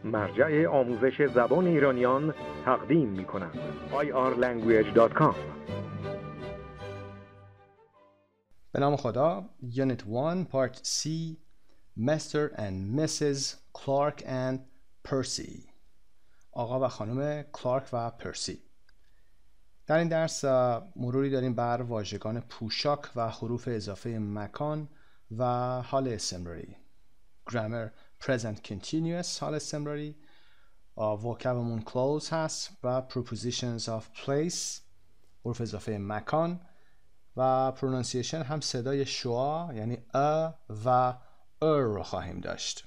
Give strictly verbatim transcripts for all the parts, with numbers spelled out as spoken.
مرجع آموزش زبان ایرانیان تقدیم می کند. آی آر لنگویج دات کام. به نام خدا. Unit one Part C Mister and Missus Clark and Percy. آقا و خانم کلارک و پرسی. در این درس مروری داریم بر واژگان پوشاک و حروف اضافه مکان و حال استمراری. Grammar Present Continuous حال استمراری. vocabمون clothes هست و prepositions of place حروف اضافه مکان و pronunciation هم صدای شوا یعنی ا و ار رو خواهیم داشت.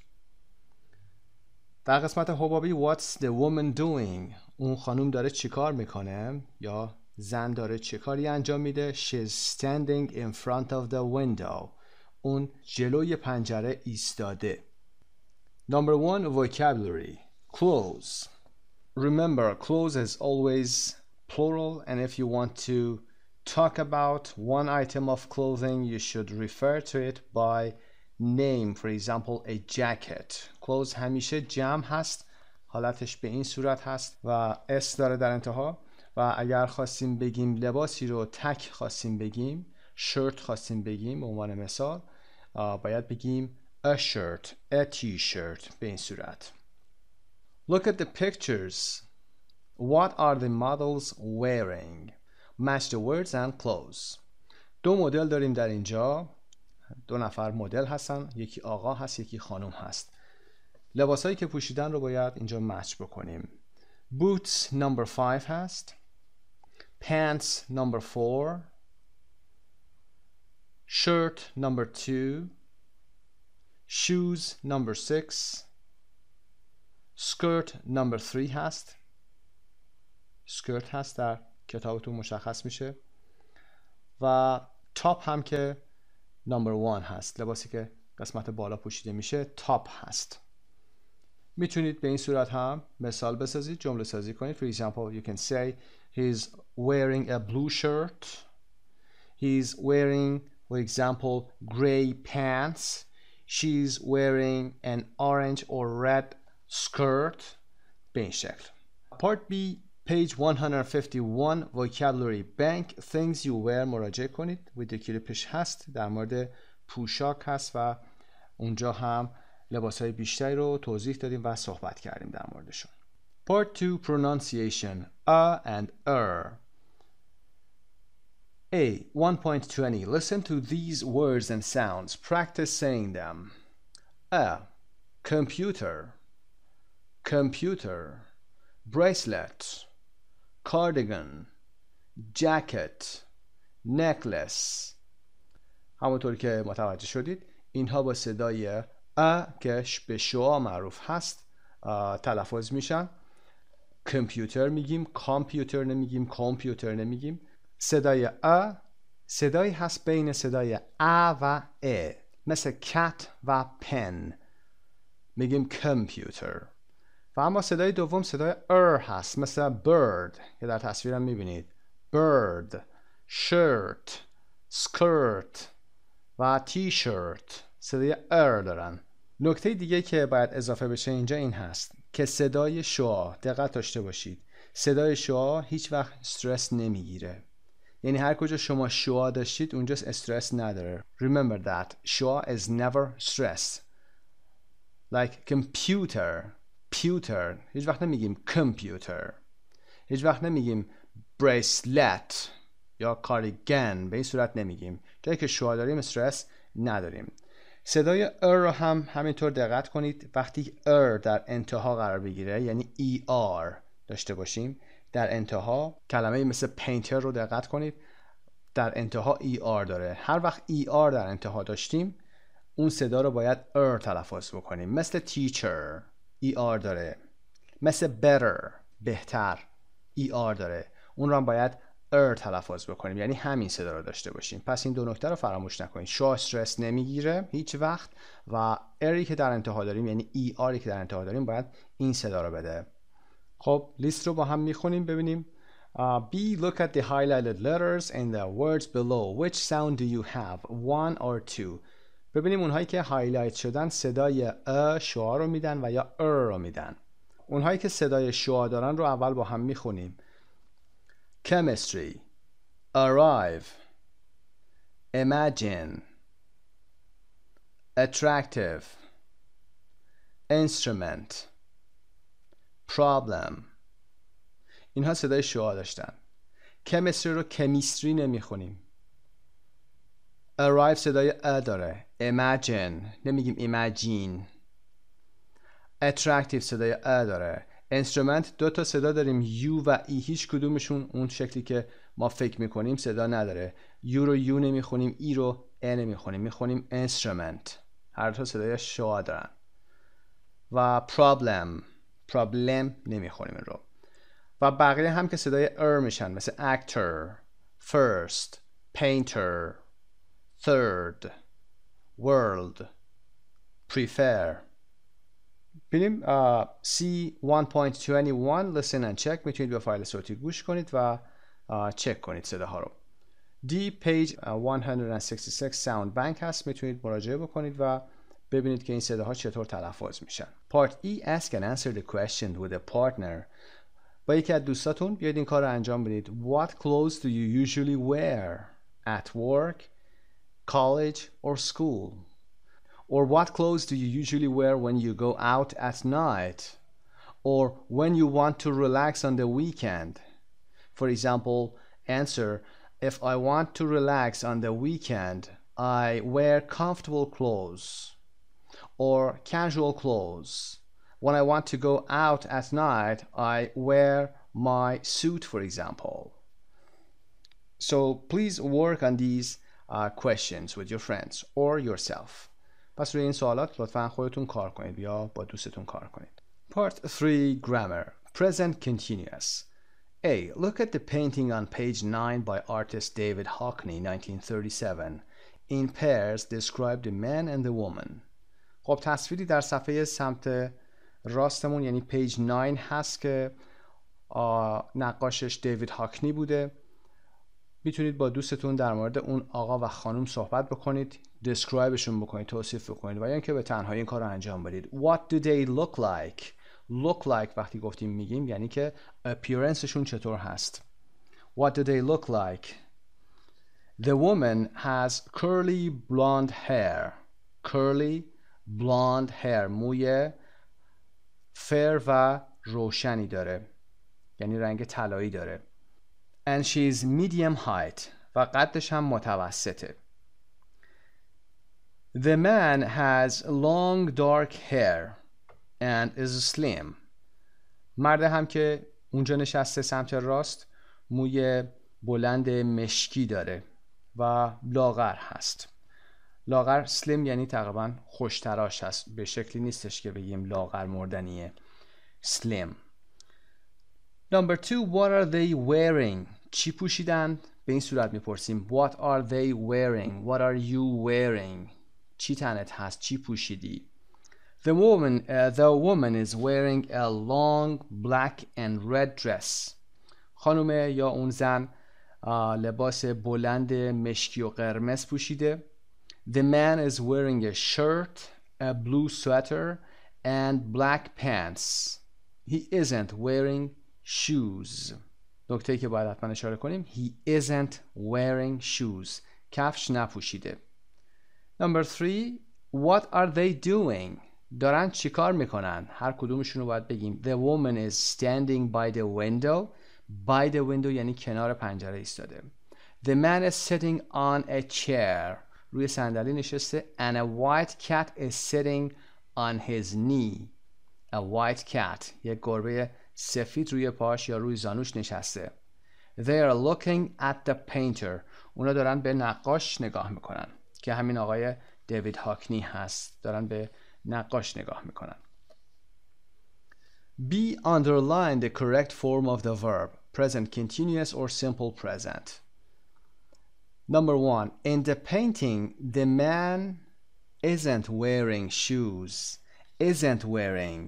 در قسمت حبابی What's the woman doing؟ اون خانوم داره چی کار میکنه یا زن داره چه کاری انجام میده؟ She's standing in front of the window. اون جلوی پنجره ایستاده. Number one vocabulary clothes. Remember clothes is always plural and if you want to talk about one item of clothing you should refer to it by name. For example a jacket. clothes همیشه جمع هست، حالتش به این صورت هست و اس داره در انتها و اگر خواستیم بگیم لباسی رو تک خواستیم بگیم شرت خواستیم بگیم به عنوان مثال باید بگیم a shirt, a t-shirt به این صورت. Look at the pictures. What are the models wearing? Match the words and clothes. دو مدل داریم در اینجا. دو نفر مدل هستن. یکی آقا هست یکی خانم هست. لباسایی که پوشیدن رو باید اینجا مچ بکنیم. Boots number five هست. Pants number four. Shirt number two. Shoes number six. Skirt number three هست. skirt هست در کتابتون مشخص میشه و تاپ هم که number one هست. لباسی که قسمت بالا پوشیده میشه تاپ هست. میتونید به این صورت هم مثال بسازید، جمله سازی کنید. For example you can say he's wearing a blue shirt. He's wearing for example gray pants. She's wearing an orange or red skirt. به این شکل. Part B page one fifty-one vocabulary bank things you wear مراجعه کنید. ویدیو کلیپش هست در مورد پوشاک هست و اونجا هم لباسهای بیشتری رو توضیح دادیم و صحبت کردیم در موردشون. Part two pronunciation a and er. A one point twenty listen to these words and sounds. Practice saying them. A computer, computer, bracelet, cardigan, jacket, necklace. همونطور که متوجه شدید اینها با صدای ا که به شوا معروف هست تلفظ میشن. کامپیوتر میگیم، کامپیوتر نمیگیم، کامپیوتر نمیگیم. صدای ا صدایی هست بین صدای ا و ا مثل کت و پن میگیم کامپیوتر. و اما صدای دوم صدای ار هست مثل bird که در تصویرم میبینید bird, shirt, skirt و t-shirt صدای ار دارن. نکته دیگه که باید اضافه بشه اینجا این هست که صدای شعا دقت داشته باشید صدای شعا هیچ وقت استرس نمیگیره. یعنی هر کجا شما شعا داشتید اونجا استرس نداره. Remember that شعا is never stress. Like computer computer هیچ وقت نمیگیم computer. هیچ وقت نمیگیم bracelet یا cardigan به این صورت نمیگیم. جایی که شعا داریم استرس نداریم. صدای ار رو هم همینطور دقت کنید وقتی ار در انتها قرار بگیره یعنی ای آر داشته باشیم در انتها کلمه مثل پینتر رو دقت کنید در انتها ای آر داره. هر وقت ای آر در انتها داشتیم اون صدا رو باید ار تلفظ بکنیم. مثل teacher ای آر داره. مثل better بهتر ای آر داره. اون رو هم باید ار تلفظ بکنیم یعنی همین صدا رو داشته باشیم. پس این دو نکته رو فراموش نکنید. شا استرس نمیگیره هیچ وقت و اری که در انتها داریم یعنی ای آری که در انتها داریم باید این صدا رو بده. خب لیست رو با هم میخونیم ببینیم. uh, B. Look at the highlighted letters and the words below. Which sound do you have? One or two. ببینیم اونهایی که هایلایت شدن صدای ا شعار رو میدن و یا ار رو میدن. اونهایی که صدای شعا دارن رو اول با هم میخونیم. chemistry, arrive, imagine, attractive, instrument, problem. اینها صدای شعا داشتن. chemistry رو کمیستری نمیخونیم. arrive صدای ا داره. imagine نمیگیم imagine. attractive صدای ا داره. instrument دو تا صدا داریم یو و ای، هیچ کدومشون اون شکلی که ما فکر میکنیم صدا نداره. یو رو یو نمیخونیم، ای رو ا نمیخونیم، میخونیم instrument. هر تا صدای شعا دارن. و problem problem نمیخونیم رو. و بقیه هم که صدای ار میشن، مثل actor, first, painter, third, world, prefer. ببینیم سی وان پوینت دو یک listen and check. میتونید به فایل صوتی گوش کنید و چک کنید صداها رو. دی page صد و شصت و شش sound bank هست، میتونید مراجعه بکنید و ببینید که این صداها چطور تلفظ میشن. Part E, ask and answer the question with a partner. با یکی از دوستاتون بیاید این کار رو انجام بدید. What clothes do you usually wear at work, college or school? Or what clothes do you usually wear when you go out at night? Or when you want to relax on the weekend? For example, answer, if I want to relax on the weekend, I wear comfortable clothes or casual clothes. When I want to go out at night, I wear my suit, for example. So please work on these uh, questions with your friends or yourself. پس روی این سوالات لطفاً خودتون کار کنید یا با دوستتون کار کنید. Part three, grammar. Present continuous. A. Look at the painting on page nine by artist David Hockney, nineteen thirty-seven. In pairs, describe the man and the woman. خب تصویری در صفحه سمت راستمون یعنی پیج نه هست که نقاشش دیوید هاکنی بوده. میتونید با دوستتون در مورد اون آقا و خانم صحبت بکنید، describeشون بکنید، توصیف بکنید و یا اینکه به تنهایی این کار رو انجام بدید. What do they look like? Look like وقتی گفتیم میگیم یعنی که appearanceشون چطور هست. What do they look like? The woman has curly blonde hair. Curly blonde hair. موی فر و روشنی داره، یعنی رنگ طلایی داره. And she is medium height. و قدش هم متوسطه. The man has long dark hair and is slim. مرد هم که اونجا نشسته سمت راست موی بلند مشکی داره و لاغر هست. لاغر slim یعنی تقریبا خوشتراش هست، به شکلی نیستش که بگیم لاغر مردنیه. slim. Number two, what are they wearing? چی پوشیدن؟ به این صورت میپرسیم. What are they wearing? What are you wearing? چی تنت هست؟ چی پوشیدی؟ The woman, uh, the woman is wearing a long black and red dress. خانم یا اون زن uh, لباس بلند مشکی و قرمز پوشیده. The man is wearing a shirt, a blue sweater and black pants. He isn't wearing shoes. نکته‌ای که باید حتما اشاره کنیم. He isn't wearing shoes. کفش نپوشیده. Number three, what are they doing? دارن چی کار میکنن؟ هر کدومشون رو باید بگیم. The woman is standing by the window. By the window یعنی کنار پنجره ایستاده. The man is sitting on a chair. روی صندلی نشسته. And a white cat is sitting on his knee. A white cat. یک گربه سفید روی پاش یا روی زانوش نشسته. They are looking at the painter. اونا دارن به نقاش نگاه میکنن که همین آقای دیوید هاکنی هست. دارن به نقاش نگاه میکنن. B. Underline the correct form of the verb. Present continuous or simple present. Number one. In the painting, the man isn't wearing shoes. Isn't wearing.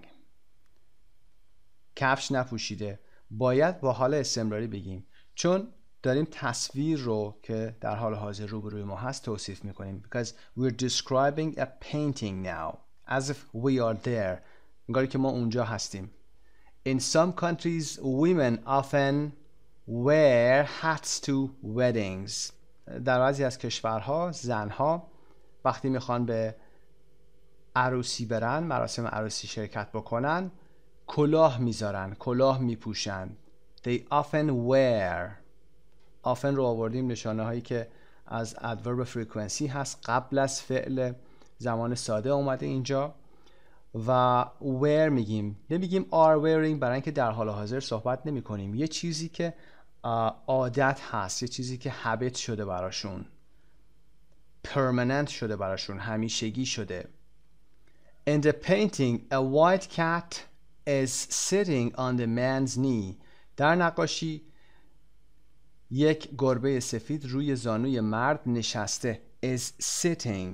کفش نپوشیده. باید با حال استمراری بگیم چون داریم تصویر رو که در حال حاضر روبروی ما هست توصیف میکنیم. Because we're describing a painting now as if we are there. انگاری که ما اونجا هستیم. In some countries, women often wear hats to weddings. در بعضی از کشورها زنها وقتی میخوان به عروسی برن، مراسم عروسی شرکت بکنن، کلاه میذارن، کلاه میپوشن. They often wear. often رو آوردیم نشانه هایی که از adverb frequency هست، قبل از فعل زمان ساده اومده اینجا و wear میگیم، نمیگیم are wearing برای اینکه در حال حاضر صحبت نمی کنیم. یه چیزی که عادت هست، یه چیزی که habit شده براشون، permanent شده براشون، همیشگی شده. In the painting, a white cat is sitting on the man's knee. در نقاشی یک گربه سفید روی زانوی مرد نشسته. Is sitting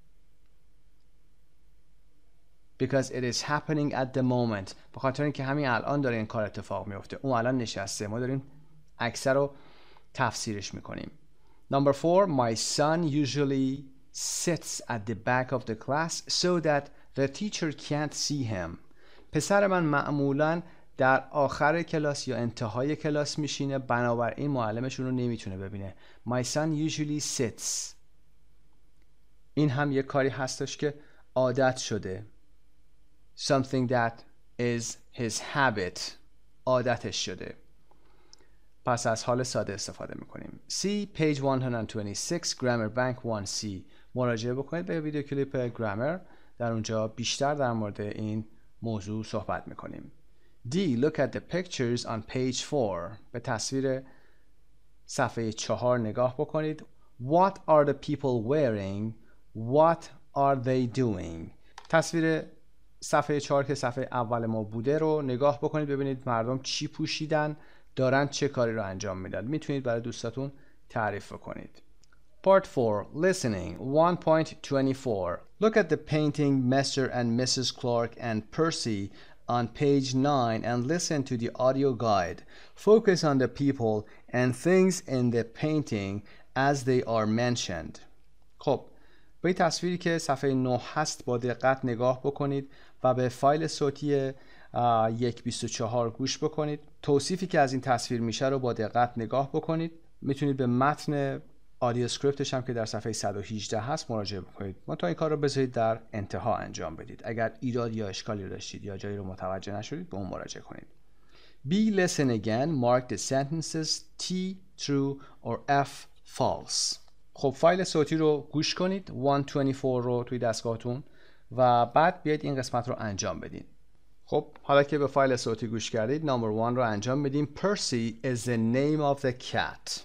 because it is happening at the moment. به خاطر اینکه همین الان داره این کار اتفاق میفته. اون الان نشسته. ما داریم اکثر رو تفسیرش میکنیم. Number four, my son usually sits at the back of the class so that the teacher can't see him. پسر من معمولاً در آخر کلاس یا انتهای کلاس میشینه، بنابراین معلمشون رو نمیتونه ببینه. My son usually sits. این هم یک کاری هستش که عادت شده. Something that is his habit. عادتش شده. پس از حال ساده استفاده میکنیم. See page one twenty-six Grammar Bank one C. مراجعه بکنید به ویدیو کلیپ گرامر. در اونجا بیشتر در مورد این موضوع صحبت میکنیم. D. Look at the pictures on page four. به تصویر صفحه چهار نگاه بکنید. What are the people wearing? What are they doing? تصویر صفحه چهار که صفحه اول ما بوده رو نگاه بکنید، ببینید مردم چی پوشیدن، دارن چه کاری رو انجام میدن. میتونید برای دوستاتون تعریف بکنید. Part four. Listening. one point twenty-four. Look at the painting Mister and Missus Clark and Percy on page nine and listen to the audio guide. Focus on the people and things in the painting as they are mentioned. خب به این تصویری که صفحه نه هست با دقت نگاه بکنید و به فایل صوتی یک بیست و چهار گوش بکنید. توصیفی که از این تصویر میشه رو با دقت نگاه بکنید. میتونید به متن آدیو اسکریپتش هم که در صفحه صد و هجده هست مراجعه بکنید. ما تا این کار رو بذارید در انتها انجام بدید. اگر ایراد یا اشکالی رو داشتید یا جایی رو متوجه نشدید به اون مراجعه کنید. B. Listen again. Mark the sentences T true or F false. خب فایل صوتی رو گوش کنید. صد و بیست و چهار رو توی دستگاهتون و بعد بیاید این قسمت رو انجام بدید. خب حالا که به فایل صوتی گوش کردید نمبر one رو انجام بدیم. Percy is the name of the cat.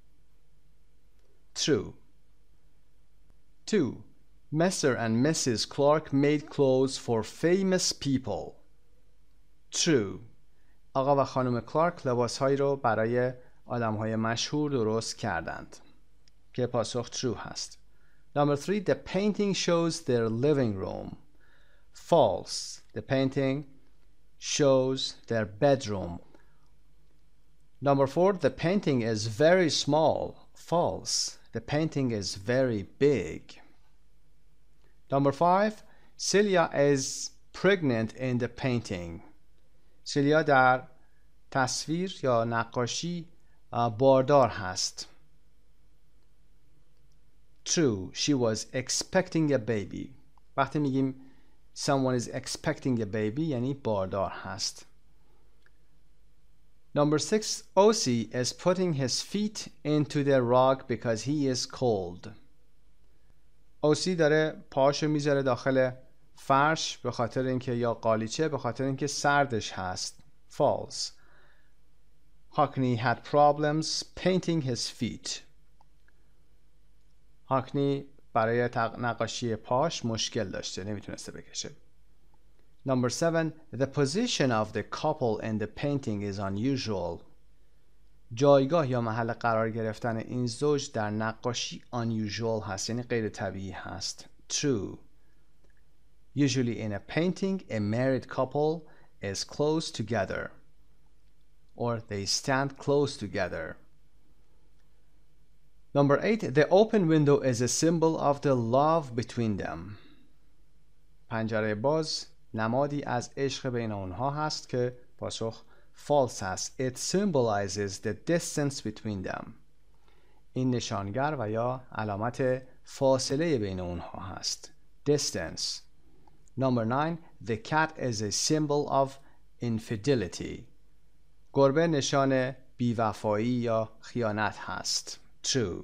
True. Two. Mister and Missus Clark made clothes for famous people. True. آقا و خانم کلارک لباسهایی رو برای آدمهای مشهور درست کردند. که پاسخ true هست. Number three. The painting shows their living room. False. The painting shows their bedroom. Number four. The painting is very small. False. The painting is very big. Number five. Celia is pregnant in the painting. سیلیا در تصویر یا نقاشی باردار هست. True. She was expecting a baby. وقتی میگیم someone is expecting a baby یعنی باردار هست. Number six. Osi is putting his feet into the rug because he is cold. اوسی داره پاهاشو میذاره داخل فرش به خاطر اینکه یا قالیچه به خاطر اینکه سردش هست. False. Hockney had problems painting his feet. هاکنی برای نقاشی پاش مشکل داشته، نمیتونسته بکشه. Number seven. The position of the couple in the painting is unusual. جایگاه یا محل قرار گرفتن این زوج در نقاشی unusual هست یعنی غیر طبیعی هست. True. Usually in a painting a married couple is close together or they stand close together. Number eight. The open window is a symbol of the love between them. پنجره باز نمادی از عشق بین اونها هست که پاسخ false هست. It symbolizes the distance between them. این نشانگر و یا علامت فاصله بین اونها هست. Distance. Number nine. The cat is a symbol of infidelity. گربه نشان بیوفایی یا خیانت هست. True.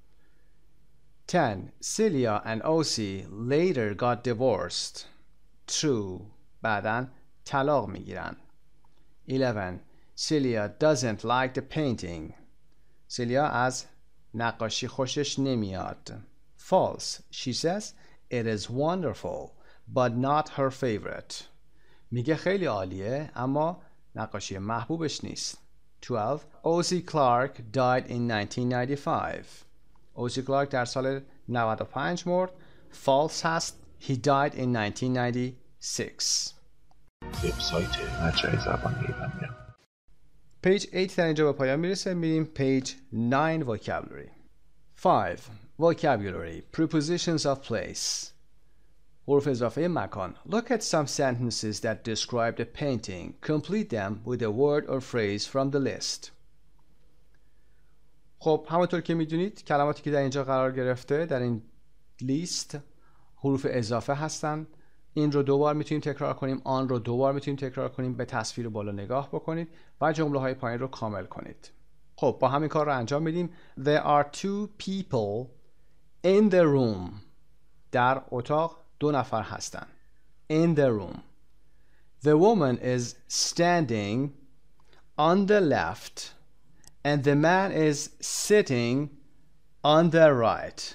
ten. Celia and Osi later got divorced. True. بعداً طلاق میگیرن. eleven. Celia doesn't like the painting. سیلیا از نقاشی خوشش نمیاد. False. She says it is wonderful but not her favorite. میگه خیلی عالیه اما نقاشی محبوبش نیست. twelve. Ozzie Clark died in nineteen ninety-five. Ozzie Clark در سال نود و پنج مرد. False هست. He died in nineteen ninety-six. وبسایت مجرای زبان ایرانی. Page eight در اینجا به پایان میرسه. میریم page nine vocabulary. five. Vocabulary. Prepositions of place. حروف اضافه مکان. Look at some sentences that describe the painting. Complete them with a word or phrase from the list. خب همونطور که میدونید کلماتی که در اینجا قرار گرفته در این لیست حروف اضافه هستن. این رو دو بار میتونیم تکرار کنیم، آن رو دو بار میتونیم تکرار کنیم. به تصویر بالا نگاه بکنید و جمله های پایین رو کامل کنید. خب با همین کار رو انجام میدیم. There are two people in the room. در اتاق دو نفر هستن. In the room. The woman is standing on the left and the man is sitting on the right.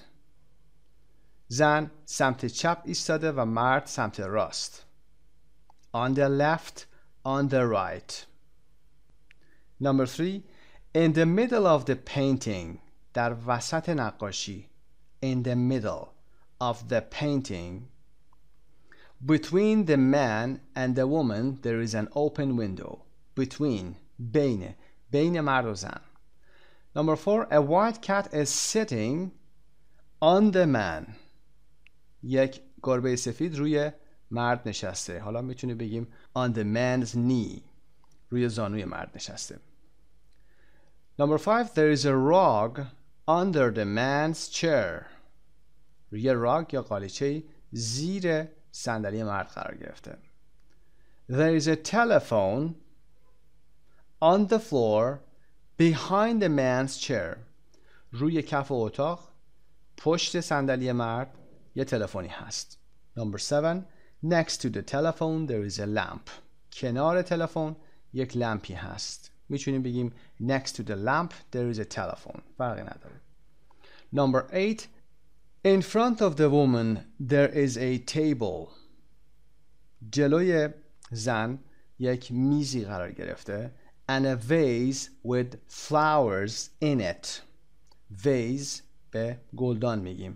زن سمت چپ ایستاده و مرد سمت راست. On the left, on the right. Number three. In the middle of the painting. در وسط نقاشی. In the middle of the painting. Between the man and the woman there is an open window. Between. بین. بین مرد و زن. Number four. A white cat is sitting on the man. یک گربه سفید روی مرد نشسته. حالا میتونی بگیم on the man's knee. روی زانوی مرد نشسته. Number five. There is a rug under the man's chair. روی راگ یا قالیچه‌ای زیر صندلی مرد قرار گرفته. There is a telephone on the floor behind the man's chair. روی کف اتاق پشت صندلی مرد یه تلفنی هست. Number seven. Next to the telephone there is a lamp. کنار تلفن یک لمپی هست. میتونیم بگیم next to the lamp there is a telephone. فرقی نداره. Number eight. In front of the woman there is a table. جلوی زن یک میزی قرار گرفته. And a vase with flowers in it. Vase به گلدان میگیم.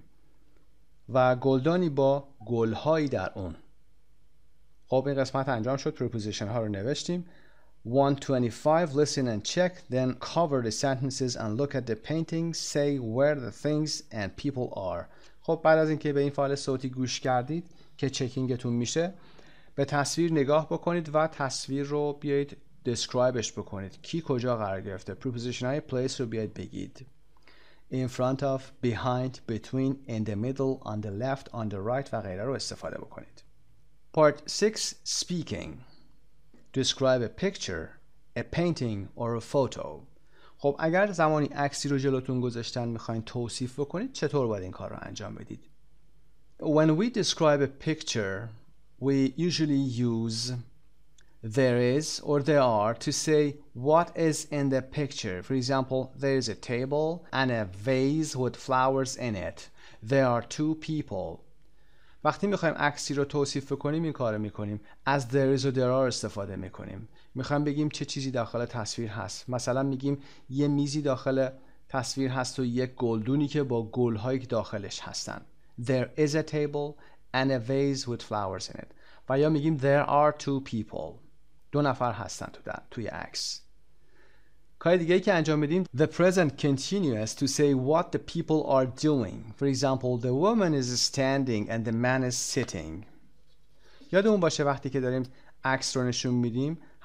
و گلدانی با گلهایی در اون. خب این قسمت انجام شد. preposition ها رو نوشتیم. one twenty-five. Listen and check. Then cover the sentences and look at the painting. Say where the things and people are. خب بعد از اینکه به این فایل صوتی گوش کردید که چکینگتون میشه به تصویر نگاه بکنید و تصویر رو بیایید describeش بکنید. کی کجا قرار گرفته. preposition های place رو بیایید بگید. In front of, behind, between, in the middle, on the left, on the right و غیره رو استفاده بکنید. Part six. Speaking. Describe a picture, a painting or a photo. خب اگر زمانی عکسی رو جلوتون گذاشتن میخواین توصیف بکنید چطور باید این کار رو انجام بدید؟ When we describe a picture, we usually use there is or there are to say what is in the picture. For example, there is a table and a vase with flowers in it. There are two people. وقتی میخوایم عکسی رو توصیف کنیم این کارو میکنیم. از there is و there are استفاده میکنیم. میخوایم بگیم چه چیزی داخل تصویر هست. مثلا میگیم یه میزی داخل تصویر هست و یک گلدونی که با گلهایی که داخلش هستن. There is a table and a vase with flowers in it. و یا میگیم there are two people. دو نفر هستن تو در توی عکس. کار دیگه ای که انجام میدیم the present continuous to say what the people are doing. For example, the woman is standing and the man is sitting. یادمون باشه وقتی که داریم عکس رو نشون میدیم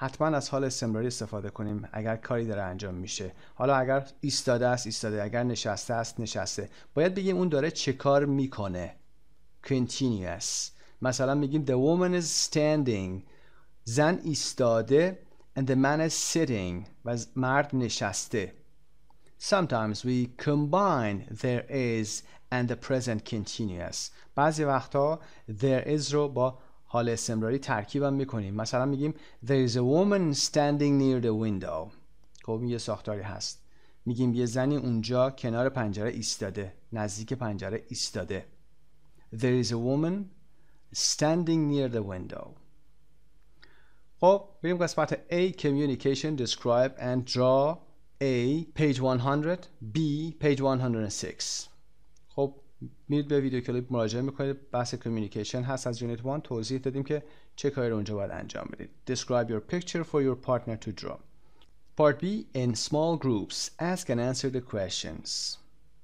حتما از حال استمراری استفاده کنیم اگر کاری داره انجام میشه. حالا اگر ایستاده است ایستاده، اگر نشسته است نشسته. باید بگیم اون داره چه کار میکنه. Continuous. مثلا میگیم the woman is standing. زن ایستاده and the man is sitting. و مرد نشسته. Sometimes we combine there is and the present continuous. بعضی وقتا there is رو با حال استمراری ترکیب هم میکنیم. مثلا میگیم there is a woman standing near the window. خب یه ساختاری هست. میگیم یه زنی اونجا کنار پنجره ایستاده، نزدیک پنجره ایستاده. There is a woman standing near the window. خب بریم قسمت A. Communication, describe and draw. A. page one hundred. B. page one hundred six. خب میرید به ویدیو کلیپ مراجعه میکنید. بحث کمیونیکیشن هست از یونیت یک. توضیح دادیم که چه کاری رو اونجا باید انجام بدید. Describe your picture for your partner to draw. Part B. In small groups ask and answer the questions.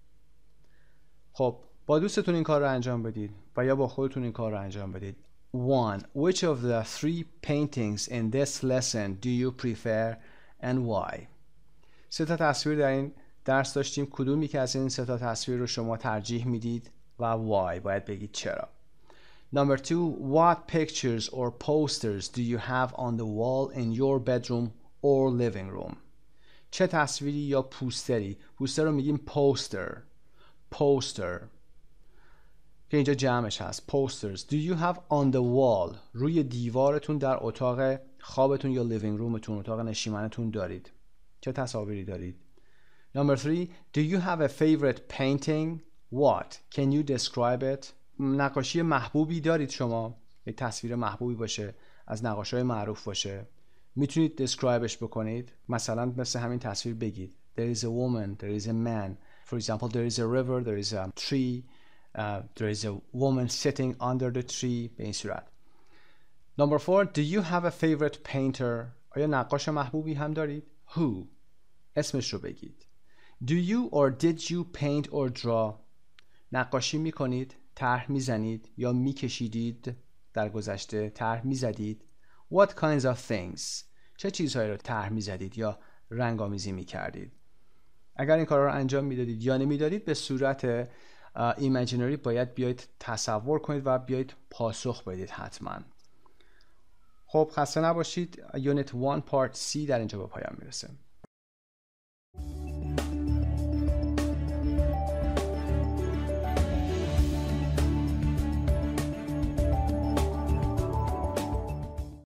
خب با دوستتون این کار رو انجام بدید و یا با خودتون این کار رو انجام بدید. one. Which of the three paintings in this lesson do you prefer and why? سه تا تصویر در این درس داشتیم. کدومی که از این سه تا تصویر رو شما ترجیح میدید و why؟ باید بگید چرا. Number two. What pictures or posters do you have on the wall in your bedroom or living room? چه تصویری یا پوستری؟ پوستر رو میگیم poster. poster که اینجا جمعش هست. posters. Do you have on the wall؟ روی دیوارتون در اتاق خوابتون یا living roomتون، اتاق نشیمنتون دارید. چه تصاویری دارید؟ Number three. Do you have a favorite painting? What? Can you describe it? نقاشی محبوبی دارید شما؟ یک تصویر محبوبی باشه، از نقاشای معروف باشه. میتونید describeش بکنید. مثلا مثل همین تصویر بگید. There is a woman, there is a man. For example, there is a river, there is a tree, uh, there is a woman sitting under the tree. به این صورت. Number four. Do you have a favorite painter? آیا نقاش محبوبی هم دارید؟ Who? اسمش رو بگید. Do you or did you paint or draw? نقاشی میکنید، طرح میزنید یا میکشیدید در گذشته، طرح میزدید. What kinds of things? چه چیزهایی رو طرح میزدید یا رنگ‌آمیزی میکردید؟ اگر این کارا رو انجام میدادید یا نمیدادید به صورت ایمیجینری باید بیایید تصور کنید و بیایید پاسخ بدید حتما. خب خسته نباشید. یونیت یک پارت سی در اینجا به پایان میرسه.